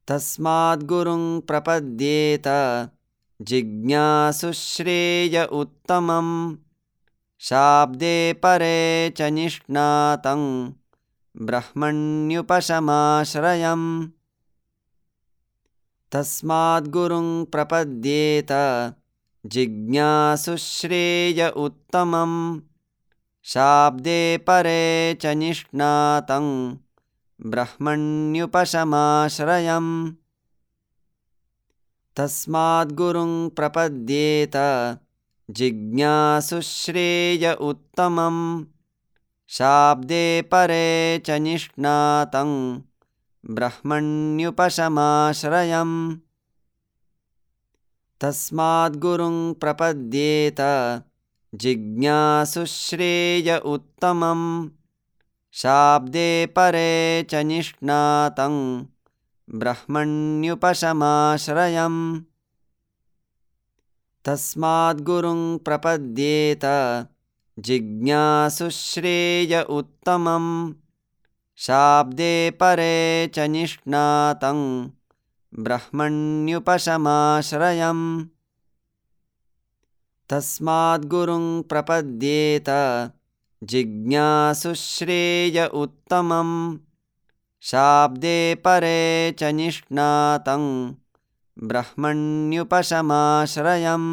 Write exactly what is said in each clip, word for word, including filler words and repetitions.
तस्माद्गुरुं प्रपद्येत जिज्ञासुश्रेय उत्तमं शाब्दे परे च निष्णातं ब्रह्मण्युपशमाश्रयम् तस्माद्गुरुं प्रपद्येत जिज्ञासुश्रेय उत्तमं शाब्दे परे च निष्णातं ब्रह्मण्युपशमाश्रयम् तस्माद्गुरुं प्रपद्येत जिज्ञासुश्रेय उत्तमं शाब्दे परे च निष्णातं ब्रह्मण्युपशमाश्रयम् तस्माद्गुरुं प्रपद्येत जिज्ञासुश्रेय उत्तमं शाब्दे परे च निष्णातं ब्रह्मण्युपशमाश्रयम् तस्माद्गुरुं प्रपद्येत जिज्ञासुश्रेय उत्तमं शाब्दे परे च निष्णातं ब्रह्मण्युपशमाश्रयम् तस्माद्गुरुं प्रपद्येत जिज्ञासुश्रेय उत्तमं शाब्दे परे च निष्णातं ब्रह्मण्युपशमाश्रयम्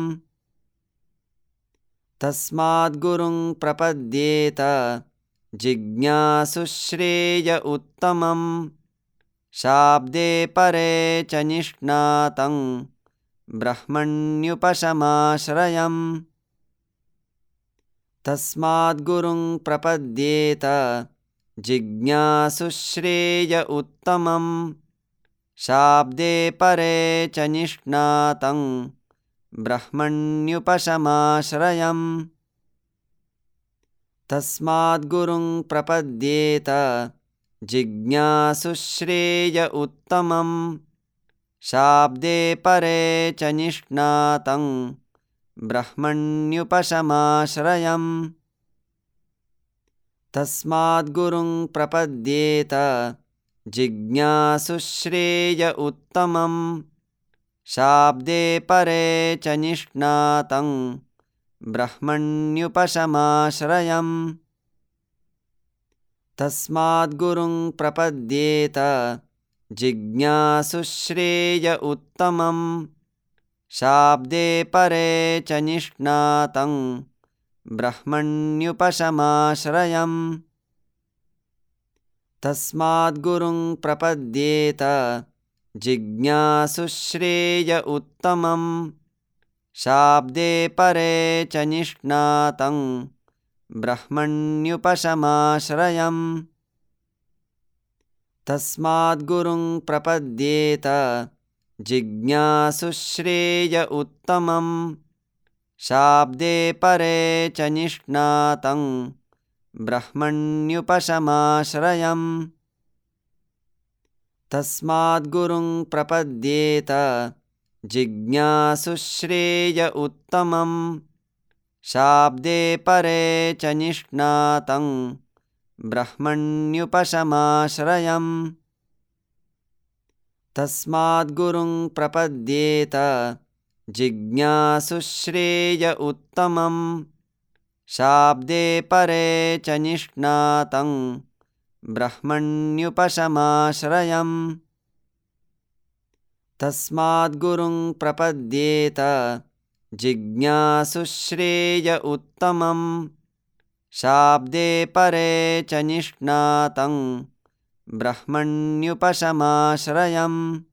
तस्माद्गुरुं प्रपद्येत जिज्ञासुश्रेय उत्तमं शाब्दे परे च निष्णातं ब्रह्मण्युपशमाश्रयम् तस्माद्गुरुं प्रपद्येत जिज्ञासुश्रेय उत्तमं शाब्दे परे च निष्णातं ब्रह्मण्युपशमाश्रयम् तस्माद्गुरुं प्रपद्येत जिज्ञासुश्रेय उत्तमं शाब्दे परे च निष्णातं ब्रह्मण्युपशमाश्रयम् तस्माद्गुरुं प्रपद्येत जिज्ञासुश्रेय उत्तमं शाब्दे परे च निष्णातं ब्रह्मण्युपशमाश्रयम् तस्माद्गुरुं प्रपद्येत जिज्ञासुश्रेय उत्तमं शाब्दे परे च निष्णातं ब्रह्मण्युपशमाश्रयम् तस्माद्गुरुं प्रपद्येत जिज्ञासुश्रेय उत्तमं शाब्दे परे च निष्णातं ब्रह्मण्युपशमाश्रयम् तस्माद्गुरुं प्रपद्येत जिज्ञासुश्रेय उत्तमं शाब्दे परे च निष्णातं ब्रह्मण्युपशमाश्रयम् तस्माद्गुरुं प्रपद्येत जिज्ञासुश्रेय उत्तमं शाब्दे परे च निष्णातं ब्रह्मण्युपशमाश्रयम् तस्माद्गुरुं प्रपद्येत जिज्ञासुश्रेय उत्तमं शाब्दे परे च निष्णातं ब्रह्मण्युपशमाश्रयम् तस्माद्गुरुं प्रपद्येत जिज्ञासुश्रेय उत्तमं शाब्दे परे च निष्णातं ब्रह्मण्युपशमाश्रयम्